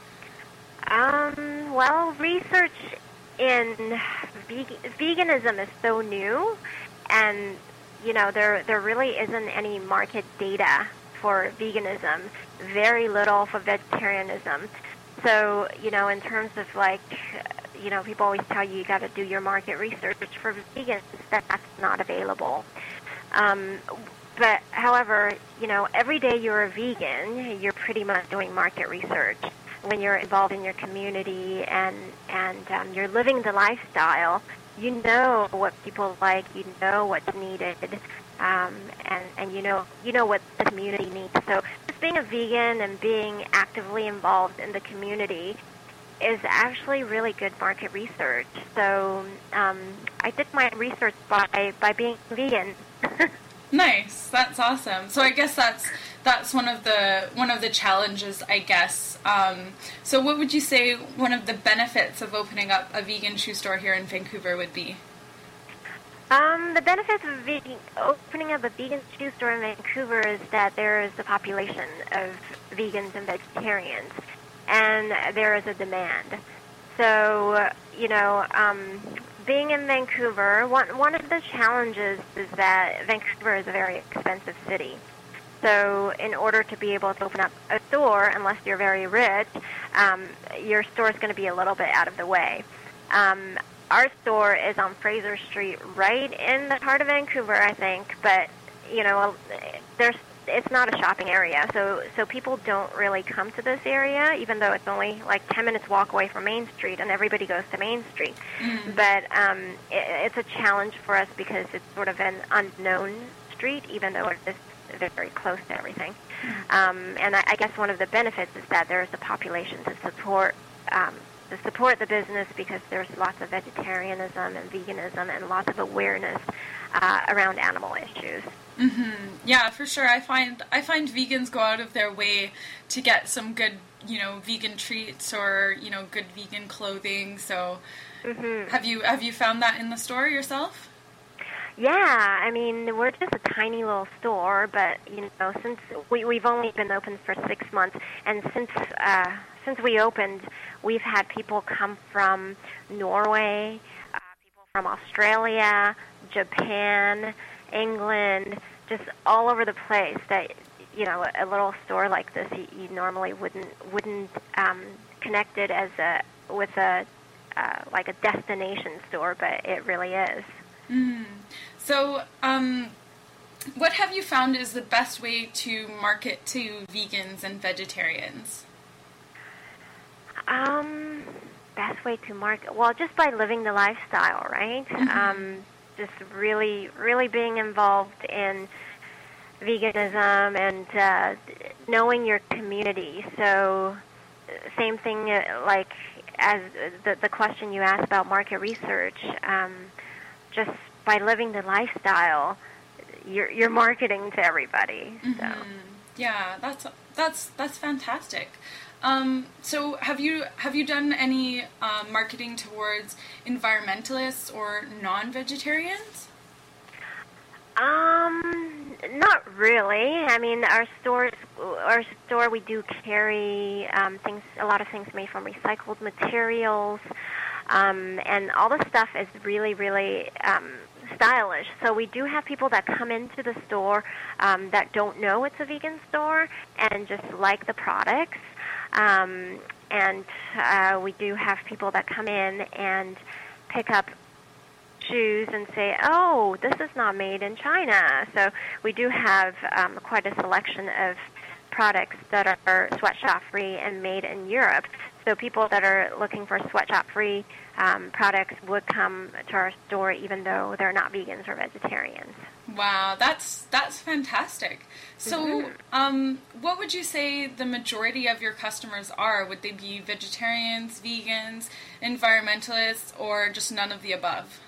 Um, well, research in veg- veganism is so new, and you know, there there really isn't any market data for veganism, very little for vegetarianism. So, you know, in terms of like, you know, people always tell you you got to do your market research for vegans, that that's not available. Um, but, however, you know, every day you're a vegan, you're pretty much doing market research. When you're involved in your community and, and um, you're living the lifestyle, you know what people like, you know what's needed, um, and, and you know you know what the community needs. So just being a vegan and being actively involved in the community is actually really good market research. So um, I did my research by, by being vegan. Nice, that's awesome. So I guess that's that's one of the one of the challenges, I guess. Um, so what would you say one of the benefits of opening up a vegan shoe store here in Vancouver would be? Um, the benefits of vegan, opening up a vegan shoe store in Vancouver is that there is a population of vegans and vegetarians, and there is a demand. So, you know, um, being in Vancouver, one one of the challenges is that Vancouver is a very expensive city. So in order to be able to open up a store, unless you're very rich, um, your store is going to be a little bit out of the way. Um, our store is on Fraser Street, right in the heart of Vancouver, I think, but, you know, there's it's not a shopping area, so so people don't really come to this area, even though it's only like ten minutes walk away from Main Street, and everybody goes to Main Street. Mm. But um, it, it's a challenge for us because it's sort of an unknown street, even though it is very close to everything. Mm. Um, and I, I guess one of the benefits is that there is a population to support um, to support the business because there's lots of vegetarianism and veganism and lots of awareness uh, around animal issues. Mm-hmm. Yeah, for sure. I find I find vegans go out of their way to get some good, you know, vegan treats or, you know, good vegan clothing. So, mm-hmm. have you have you found that in the store yourself? Yeah, I mean, we're just a tiny little store, but you know, since we we've only been open for six months, and since uh, since we opened, we've had people come from Norway, uh, people from Australia, Japan, England, just all over the place. That, you know, a little store like this, you, you normally wouldn't wouldn't um, connect it as a with a uh, like a destination store, but it really is. Mm. So, um, what have you found is the best way to market to vegans and vegetarians? Um, best way to market, well, just by living the lifestyle, right? Mm-hmm. Um, just really, really being involved in veganism and uh, knowing your community. So, same thing uh, like as the, the question you asked about market research, um, just by living the lifestyle, you're you're marketing to everybody. So. Mm-hmm. Yeah, that's that's that's fantastic. Um, so have you have you done any uh, marketing towards environmentalists or non-vegetarians? Um, not really. I mean, our stores, our store, we do carry um, things, a lot of things made from recycled materials, um, and all the stuff is really, really um, stylish. So we do have people that come into the store um, that don't know it's a vegan store and just like the products. Um, and uh, we do have people that come in and pick up shoes and say, oh, this is not made in China. So we do have um, quite a selection of products that are sweatshop-free and made in Europe. So people that are looking for sweatshop-free um, products would come to our store even though they're not vegans or vegetarians. Wow, that's that's fantastic. So mm-hmm. um, what would you say the majority of your customers are? Would they be vegetarians, vegans, environmentalists, or just none of the above?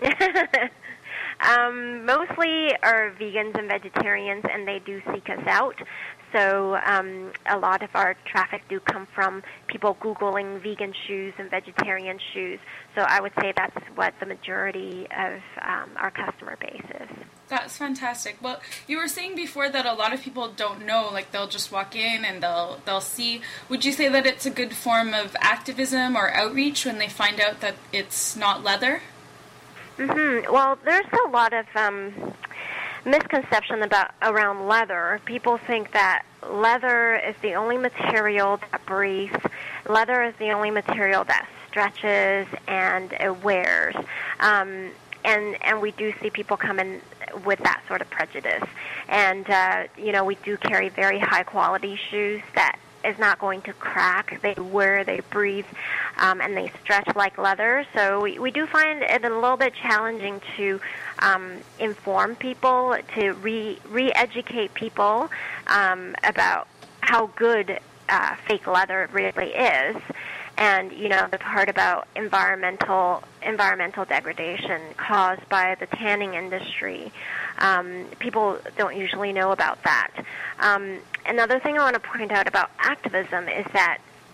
um, mostly are vegans and vegetarians, and they do seek us out. So um, a lot of our traffic do come from people Googling vegan shoes and vegetarian shoes. So I would say that's what the majority of um, our customer base is. That's fantastic. Well, you were saying before that a lot of people don't know, like they'll just walk in and they'll they'll see. Would you say that it's a good form of activism or outreach when they find out that it's not leather? Mm-hmm. Well, there's a lot of um, misconception about around leather. People think that leather is the only material that breathes. Leather is the only material that stretches and it wears. Um, and and we do see people come in with that sort of prejudice. And, uh, you know, we do carry very high-quality shoes that is not going to crack. They wear, they breathe, um, and they stretch like leather. So we, we do find it a little bit challenging to um, inform people, to re, re-educate people um, about how good uh, fake leather really is. And, you know, the part about environmental environmental degradation caused by the tanning industry. Um, people don't usually know about that. Um, another thing I want to point out about activism is that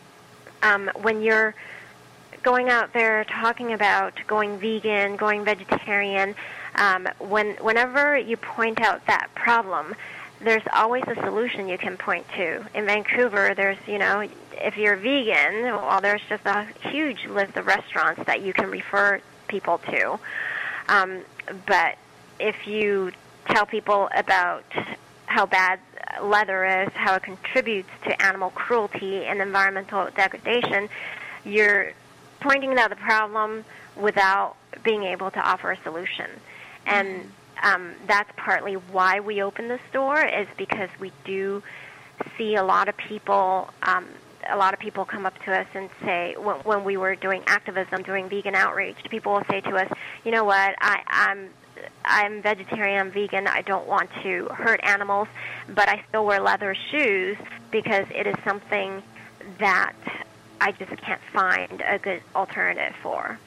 um, when you're going out there talking about going vegan, going vegetarian, um, when whenever you point out that problem, there's always a solution you can point to. In Vancouver, there's, you know, if you're vegan, well, there's just a huge list of restaurants that you can refer people to. Um, but if you tell people about how bad leather is, how it contributes to animal cruelty and environmental degradation, you're pointing out the problem without being able to offer a solution. And um, that's partly why we opened the store, is because we do see a lot of people um, a lot of people come up to us and say, when, when we were doing activism, doing vegan outreach, people will say to us, you know what, I, I'm I'm vegetarian, I'm vegan, I don't want to hurt animals, but I still wear leather shoes because it is something that I just can't find a good alternative for.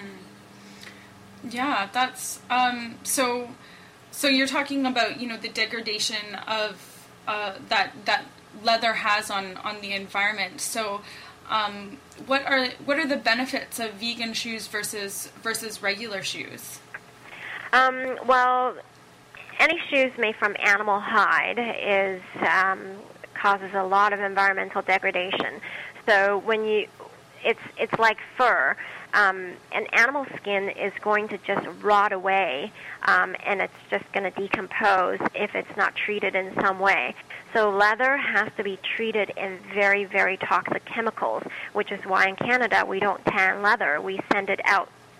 Mm-hmm. Yeah, that's, um, so, so you're talking about, you know, the degradation of, uh, that, that leather has on, on the environment. So, um, what are, what are the benefits of vegan shoes versus, versus regular shoes? Um, well, any shoes made from animal hide is um, causes a lot of environmental degradation. So when you, it's it's like fur. Um, an animal skin is going to just rot away, um, and it's just going to decompose if it's not treated in some way. So leather has to be treated in very, very toxic chemicals, which is why in Canada we don't tan leather. We send it out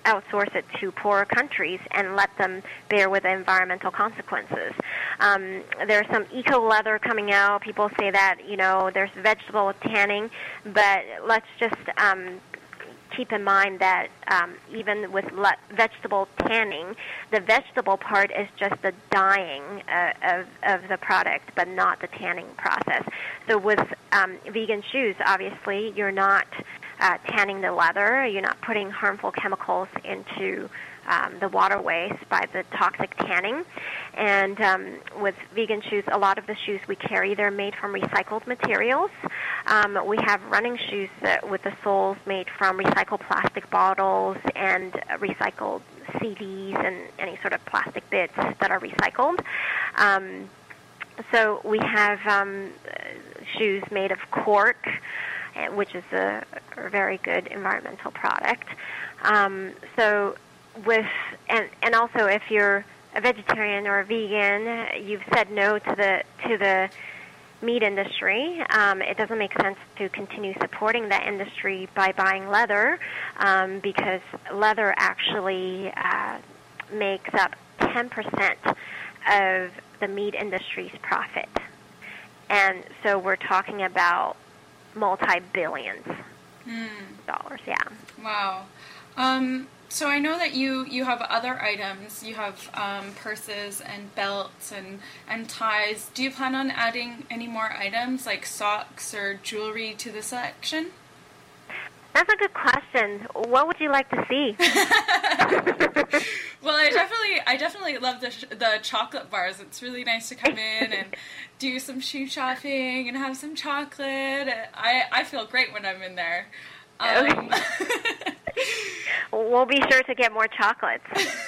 outsource it to poorer countries and let them bear with the environmental consequences. Um, there's some eco leather coming out. People say that, you know, there's vegetable tanning, but let's just um, keep in mind that um, even with le- vegetable tanning, the vegetable part is just the dyeing uh, of, of the product, but not the tanning process. So with um, vegan shoes, obviously, you're not uh, tanning the leather. You're not putting harmful chemicals into um, the waterways by the toxic tanning. And um, with vegan shoes, a lot of the shoes we carry, they're made from recycled materials. Um, we have running shoes that, with the soles made from recycled plastic bottles and uh, recycled C Ds and any sort of plastic bits that are recycled. Um, so we have um, shoes made of cork, which is a, a very good environmental product. Um, so with and and also if you're a vegetarian or a vegan, you've said no to the to the meat industry. Um, it doesn't make sense to continue supporting that industry by buying leather, um, because leather actually uh, makes up ten percent of the meat industry's profit. And so we're talking about multi-billions mm. dollars, yeah. Wow. Um, so I know that you, you have other items. You have um, purses and belts and, and ties. Do you plan on adding any more items like socks or jewelry to the selection? That's a good question. What would you like to see? Well, I definitely, I definitely love the sh- the chocolate bars. It's really nice to come in and do some shoe shopping and have some chocolate. I I feel great when I'm in there. Um, We'll be sure to get more chocolates.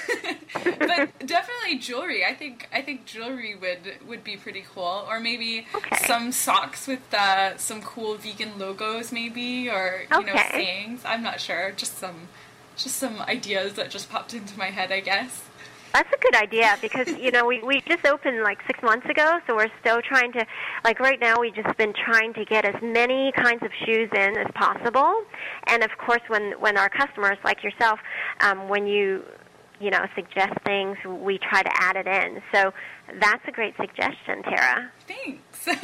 But definitely jewelry. I think I think jewelry would, would be pretty cool. Or maybe okay. some socks with uh, some cool vegan logos, maybe, or you okay. know, sayings. I'm not sure. Just some just some ideas that just popped into my head, I guess. That's a good idea because, you know, we, we just opened like six months ago, so we're still trying to, like right now we've just been trying to get as many kinds of shoes in as possible. And of course, when, when our customers, like yourself, um, when you, you know, suggest things, we try to add it in. So that's a great suggestion, Tara. Thanks.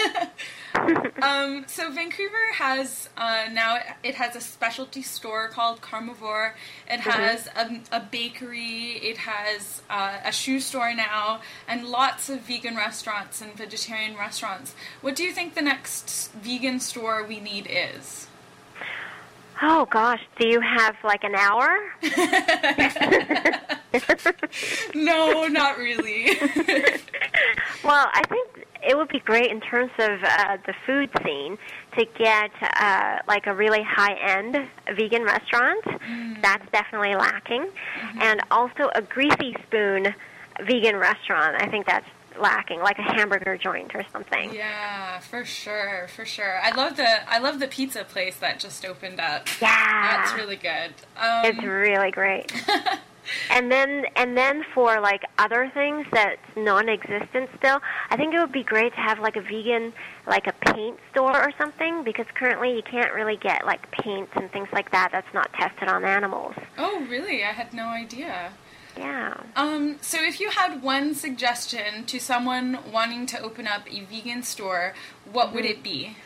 um, so Vancouver has uh, now it has a specialty store called Carmivore. It has mm-hmm. a, a bakery. It has uh, a shoe store now, and lots of vegan restaurants and vegetarian restaurants. What do you think the next vegan store we need is? Oh gosh, do you have like an hour? No, not really. Well, I think it would be great in terms of uh, the food scene to get uh, like a really high-end vegan restaurant. Mm. That's definitely lacking. Mm-hmm. And also a greasy spoon vegan restaurant. I think that's lacking, like a hamburger joint or something. Yeah, for sure, for sure. I love the I love the pizza place that just opened up. Yeah, that's really good. Um, it's really great. And then and then for like other things that's non-existent still, I think it would be great to have like a vegan, like a paint store or something, because currently you can't really get like paints and things like that that's not tested on animals. Oh, really? I had no idea. Yeah. Um, so if you had one suggestion to someone wanting to open up a vegan store, what mm-hmm. would it be?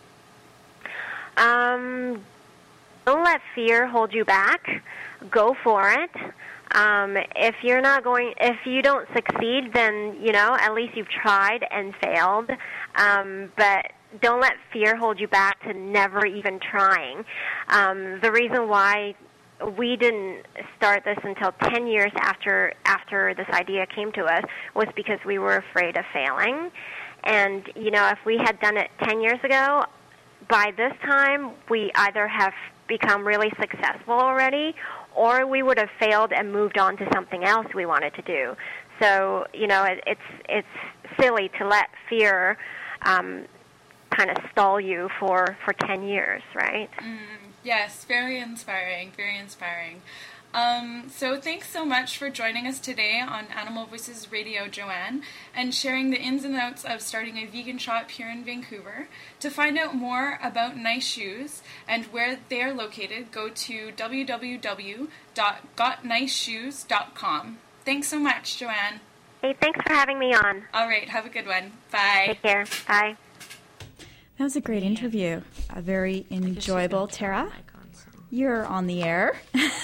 Um, don't let fear hold you back. Go for it. Um, if you're not going, if you don't succeed, then, you know, at least you've tried and failed. Um, but don't let fear hold you back to never even trying. Um, the reason why we didn't start this until ten years after after this idea came to us was because we were afraid of failing. And, you know, if we had done it ten years ago, by this time we either have become really successful already, or we would have failed and moved on to something else we wanted to do. So, you know, it, it's it's silly to let fear um, kind of stall you for, for ten years, right? Mm, yes, very inspiring, very inspiring. Um, so thanks so much for joining us today on Animal Voices Radio, Joanne, and sharing the ins and outs of starting a vegan shop here in Vancouver. To find out more about Nice Shoes and where they are located, go to w w w dot got nice shoes dot com. Thanks so much, Joanne. Hey, thanks for having me on. All right, have a good one. Bye. Take care. Bye. That was a great interview. A very enjoyable. Tara, you're on the air.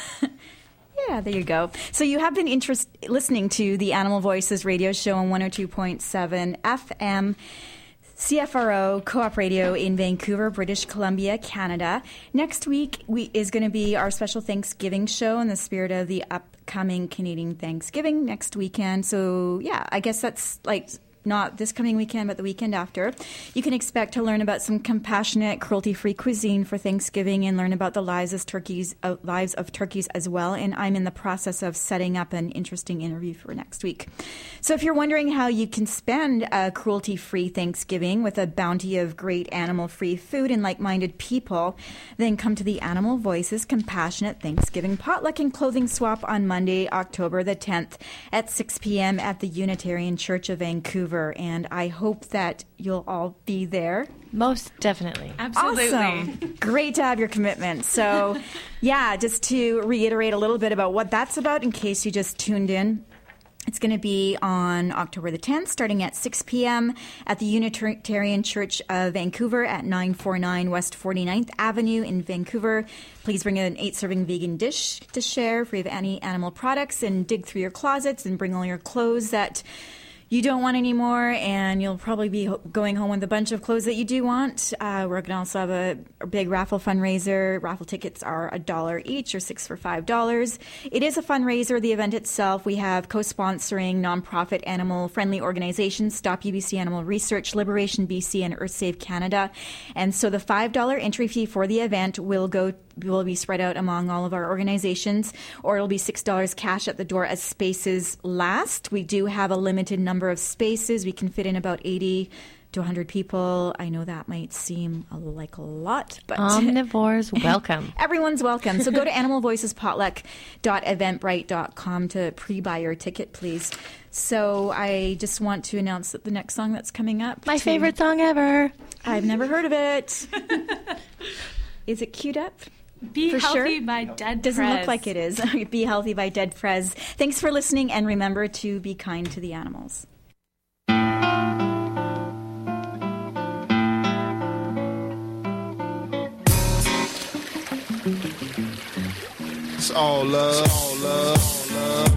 Yeah, there you go. So you have been interest- listening to the Animal Voices radio show on one oh two point seven F M, C F R O Co-op Radio in Vancouver, British Columbia, Canada. Next week we, is going to be our special Thanksgiving show in the spirit of the upcoming Canadian Thanksgiving next weekend. So, yeah, I guess that's like... not this coming weekend, but the weekend after. You can expect to learn about some compassionate, cruelty-free cuisine for Thanksgiving and learn about the lives of turkeys, uh, lives of turkeys as well. And I'm in the process of setting up an interesting interview for next week. So if you're wondering how you can spend a cruelty-free Thanksgiving with a bounty of great animal-free food and like-minded people, then come to the Animal Voices Compassionate Thanksgiving Potluck and Clothing Swap on Monday, October the tenth at six p.m. at the Unitarian Church of Vancouver. And I hope that you'll all be there. Most definitely. Absolutely. Awesome. Great to have your commitment. So, yeah, just to reiterate a little bit about what that's about in case you just tuned in. It's going to be on October the tenth, starting at six p.m. at the Unitarian Church of Vancouver at nine forty-nine West forty-ninth Avenue in Vancouver. Please bring an eight-serving vegan dish to share if you have any animal products, and dig through your closets and bring all your clothes that you don't want anymore, and you'll probably be ho- going home with a bunch of clothes that you do want. Uh, we're going to also have a, a big raffle fundraiser. Raffle tickets are a dollar each, or six for five dollars. It is a fundraiser. The event itself, we have co-sponsoring nonprofit animal-friendly organizations, Stop U B C Animal Research, Liberation B C, and Earth Save Canada. And so the five dollars entry fee for the event will go will be spread out among all of our organizations, or it'll be six dollars cash at the door as spaces last. We do have a limited number of spaces. We can fit in about eighty to one hundred people. I know that might seem like a lot, but omnivores welcome. Everyone's welcome. So go to animal voices potluck dot eventbrite dot com to pre-buy your ticket, please. So I just want to announce that the next song that's coming up. My to, favorite song ever. I've never heard of it. Is it queued up? Be For Healthy sure? by Dead Doesn't Prez. look like it is. Be Healthy by Dead Prez. Thanks for listening, and remember to be kind to the animals. It's all love, it's all love, all love.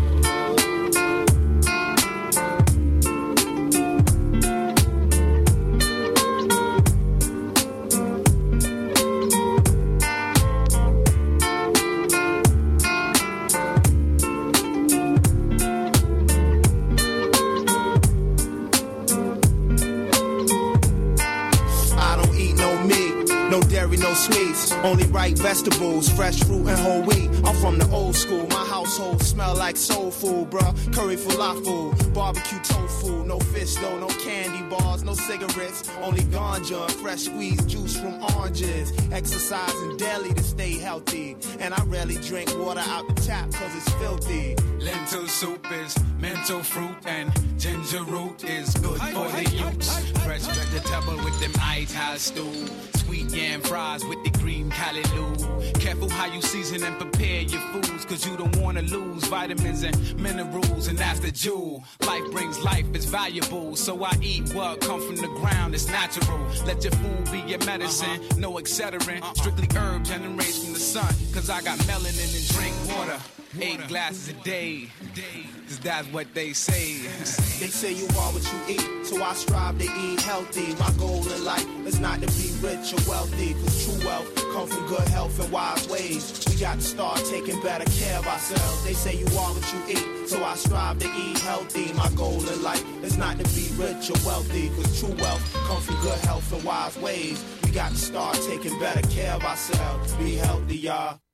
No sweets, only right vegetables, fresh fruit and whole wheat. I'm from the old school, my household smell like soul food, bruh. Curry falafel, barbecue tofu, no fish though, no candy bars, no cigarettes, only ganja, fresh squeezed juice from oranges. Exercising daily to stay healthy, and I rarely drink water out the tap cause it's filthy. Lentil soup is mental fruit, and ginger root is good for the youth. Fresh vegetable with them itai stew. Sweet yam fries with the green callaloo. Careful how you season and prepare your foods, cause you don't wanna lose vitamins and minerals, and that's the jewel. Life brings life, it's valuable, so I eat what come from the ground, it's natural. Let your food be your medicine, uh-huh. No accelerant, uh-uh. Strictly herb generates from the sun, cause I got melanin and drink water. Eight glasses a day, cause that's what they say. They say you are what you eat, so I strive to eat healthy. My goal in life is not to be rich or wealthy, cause true wealth comes from good health and wise ways. We got to start taking better care of ourselves. They say you are what you eat, so I strive to eat healthy. My goal in life is not to be rich or wealthy, cause true wealth comes from good health and wise ways. We got to start taking better care of ourselves. Be healthy, y'all.